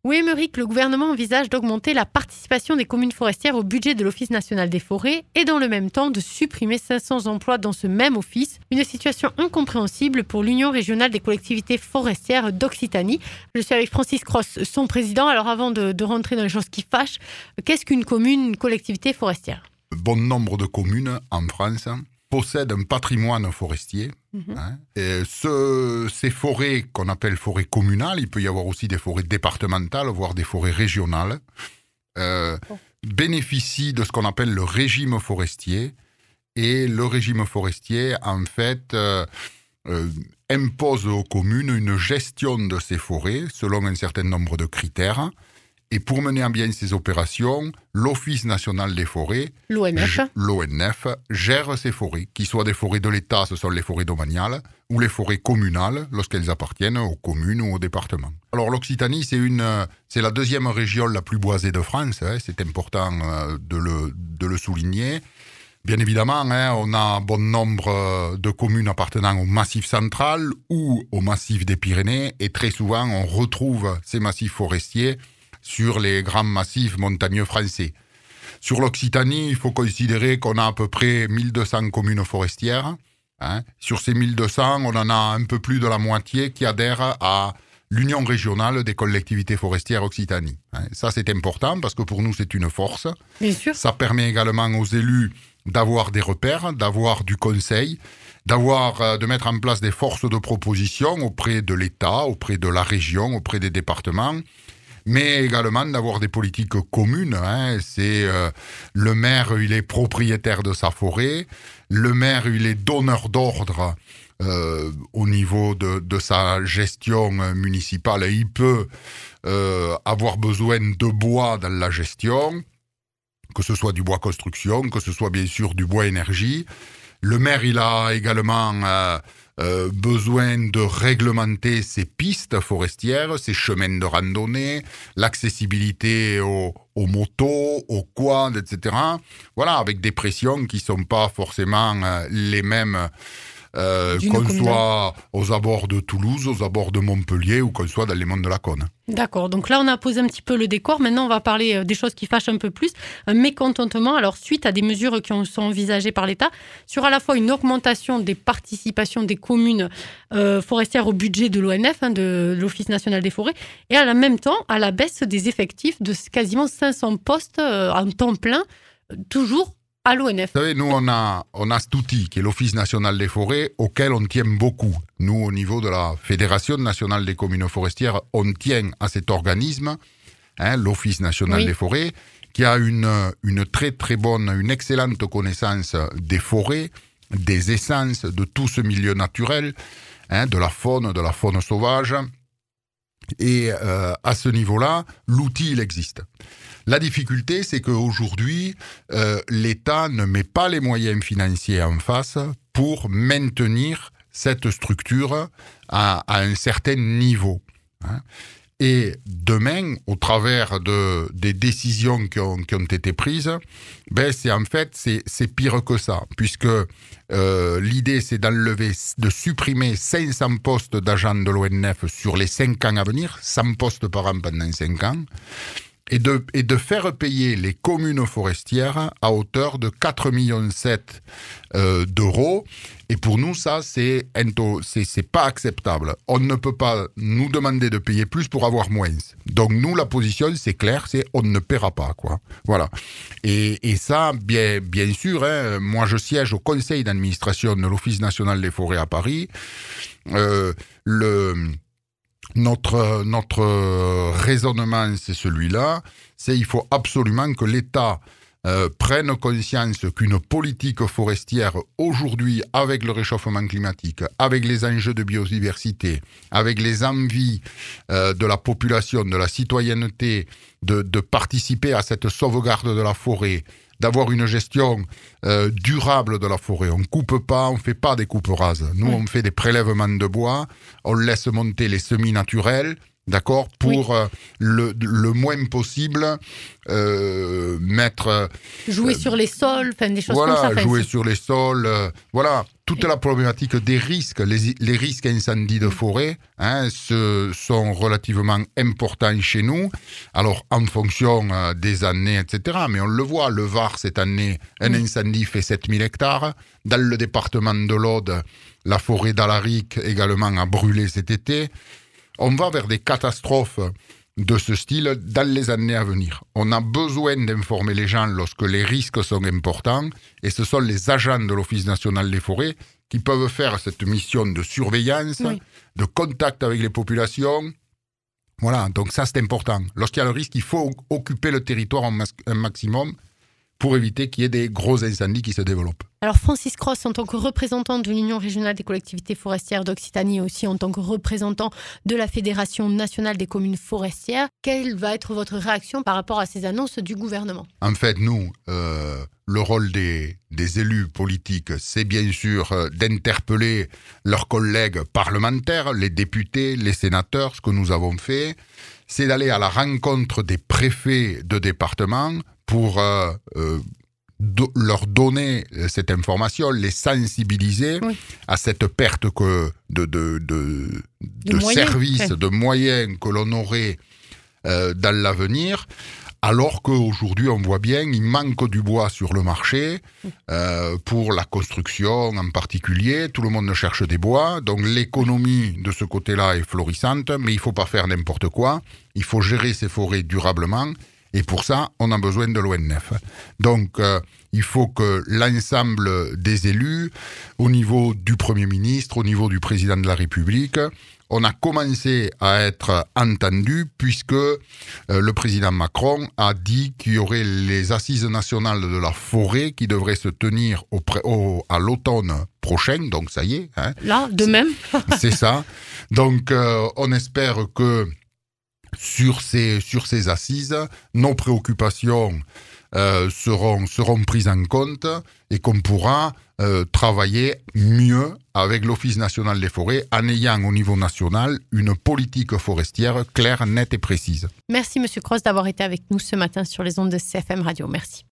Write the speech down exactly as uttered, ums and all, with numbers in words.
Oui, Émeric, le gouvernement envisage d'augmenter la participation des communes forestières au budget de l'Office national des forêts et dans le même temps de supprimer cinq cents emplois dans ce même office. Une situation incompréhensible pour l'Union régionale des collectivités forestières d'Occitanie. Je suis avec Francis Cross, son président. Alors avant de, de rentrer dans les choses qui fâchent, qu'est-ce qu'une commune, une collectivité forestière ? Bon nombre de communes en France possèdent un patrimoine forestier. Mmh. Hein, et ce, ces forêts qu'on appelle forêts communales, il peut y avoir aussi des forêts départementales, voire des forêts régionales, euh, oh. bénéficient de ce qu'on appelle le régime forestier. Et le régime forestier, en fait, euh, euh, impose aux communes une gestion de ces forêts selon un certain nombre de critères. Et pour mener à bien ces opérations, l'Office national des forêts, l'O N F, l'O N F gère ces forêts, qui soient des forêts de l'État, ce sont les forêts domaniales, ou les forêts communales, lorsqu'elles appartiennent aux communes ou aux départements. Alors l'Occitanie, c'est, une, c'est la deuxième région la plus boisée de France, hein, c'est important de le, de le souligner. Bien évidemment, hein, on a bon nombre de communes appartenant au Massif central ou au Massif des Pyrénées, et très souvent, on retrouve ces massifs forestiers sur les grands massifs montagneux français. Sur l'Occitanie, il faut considérer qu'on a à peu près mille deux cents communes forestières. Hein. Sur ces mille deux cents, on en a un peu plus de la moitié qui adhèrent à l'Union régionale des collectivités forestières Occitanie. Hein. Ça, c'est important parce que pour nous, c'est une force. Bien sûr. Ça permet également aux élus d'avoir des repères, d'avoir du conseil, d'avoir, de mettre en place des forces de proposition auprès de l'État, auprès de la région, auprès des départements, mais également d'avoir des politiques communes. Hein. C'est euh, le maire, il est propriétaire de sa forêt, le maire, il est donneur d'ordre euh, au niveau de, de sa gestion municipale. Et il peut euh, avoir besoin de bois dans la gestion, que ce soit du bois construction, que ce soit bien sûr du bois énergie. Le maire, il a également euh, euh, besoin de réglementer ses pistes forestières, ses chemins de randonnée, l'accessibilité aux, aux motos, aux quads, et cetera. Voilà, avec des pressions qui ne sont pas forcément euh, les mêmes euh, qu'on soit aux abords de Toulouse, aux abords de Montpellier ou qu'on soit dans les monts de la Cône. D'accord, donc là on a posé un petit peu le décor, maintenant on va parler des choses qui fâchent un peu plus, un mécontentement, alors suite à des mesures qui sont envisagées par l'État, sur à la fois une augmentation des participations des communes euh, forestières au budget de l'O N F, hein, de l'Office national des forêts, et à la même temps à la baisse des effectifs de quasiment cinq cents postes euh, en temps plein, toujours à l'O N F. Vous savez, nous, on a, on a cet outil qui est l'Office national des forêts, auquel on tient beaucoup. Nous, au niveau de la Fédération nationale des communes forestières, on tient à cet organisme, hein, l'Office national oui. des forêts, qui a une, une très très bonne, une excellente connaissance des forêts, des essences, de tout ce milieu naturel, hein, de la faune, de la faune sauvage. Et euh, à ce niveau-là, l'outil, il existe. La difficulté, c'est qu'aujourd'hui, euh, l'État ne met pas les moyens financiers en face pour maintenir cette structure à, à un certain niveau. Hein. Et demain, au travers de, des décisions qui ont, qui ont été prises, ben c'est en fait, c'est, c'est pire que ça, puisque euh, l'idée, c'est d'enlever, de supprimer cinq cents postes d'agents de l'O N F sur les cinq ans à venir, cent postes par an pendant cinq ans, et de, et de faire payer les communes forestières à hauteur de quatre virgule sept millions euh, d'euros. Et pour nous, ça, c'est, c'est, c'est pas acceptable. On ne peut pas nous demander de payer plus pour avoir moins. Donc nous, la position, c'est clair, c'est on ne paiera pas, quoi. Voilà. Et, et ça, bien, bien sûr, hein, moi, je siège au conseil d'administration de l'Office national des forêts à Paris. Euh, le... Notre, notre raisonnement, c'est celui-là, c'est il faut absolument que l'État euh, prenne conscience qu'une politique forestière aujourd'hui, avec le réchauffement climatique, avec les enjeux de biodiversité, avec les envies euh, de la population, de la citoyenneté, de, de participer à cette sauvegarde de la forêt, d'avoir une gestion euh, durable de la forêt. On ne coupe pas, on ne fait pas des coupes rases. Nous, oui. on fait des prélèvements de bois, on laisse monter les semis naturels, d'accord, pour oui. euh, le, le moins possible euh, mettre... Jouer euh, sur les sols, enfin des choses voilà, comme ça. jouer c'est... sur les sols, euh, voilà, toute la problématique des risques, les, les risques incendies de forêt, hein, ce sont relativement importants chez nous. Alors, en fonction euh, des années, et cetera, mais on le voit, le Var, cette année, un Oui. incendie fait sept mille hectares. Dans le département de l'Aude, la forêt d'Alaric également a brûlé cet été. On va vers des catastrophes de ce style dans les années à venir. On a besoin d'informer les gens lorsque les risques sont importants et ce sont les agents de l'Office national des forêts qui peuvent faire cette mission de surveillance, Oui. de contact avec les populations. Voilà, donc ça c'est important. Lorsqu'il y a le risque, il faut occuper le territoire un, mas- un maximum pour éviter qu'il y ait des gros incendies qui se développent. Alors Francis Cross, en tant que représentant de l'Union régionale des collectivités forestières d'Occitanie, aussi en tant que représentant de la Fédération nationale des communes forestières, quelle va être votre réaction par rapport à ces annonces du gouvernement ? En fait, nous, euh, le rôle des, des élus politiques, c'est bien sûr euh, d'interpeller leurs collègues parlementaires, les députés, les sénateurs, ce que nous avons fait, c'est d'aller à la rencontre des préfets de département pour euh, euh, do- leur donner cette information, les sensibiliser Oui. à cette perte que de, de, de, De de moyens, services, ouais. de moyens que l'on aurait euh, dans l'avenir. Alors qu'aujourd'hui, on voit bien, il manque du bois sur le marché, euh, pour la construction en particulier. Tout le monde cherche des bois. Donc l'économie de ce côté-là est florissante, mais il ne faut pas faire n'importe quoi. Il faut gérer ces forêts durablement. Et pour ça, on a besoin de l'O N F. Donc, euh, il faut que l'ensemble des élus, au niveau du Premier ministre, au niveau du Président de la République, on a commencé à être entendu puisque euh, le président Macron a dit qu'il y aurait les assises nationales de la forêt qui devraient se tenir au pré- au, à l'automne prochain. Donc, ça y est. Hein, Là, de même. c'est ça. Donc, euh, on espère que Sur ces, sur ces assises, nos préoccupations euh, seront, seront prises en compte et qu'on pourra euh, travailler mieux avec l'Office national des forêts en ayant au niveau national une politique forestière claire, nette et précise. Merci Monsieur Cross d'avoir été avec nous ce matin sur les ondes de C F M Radio. Merci.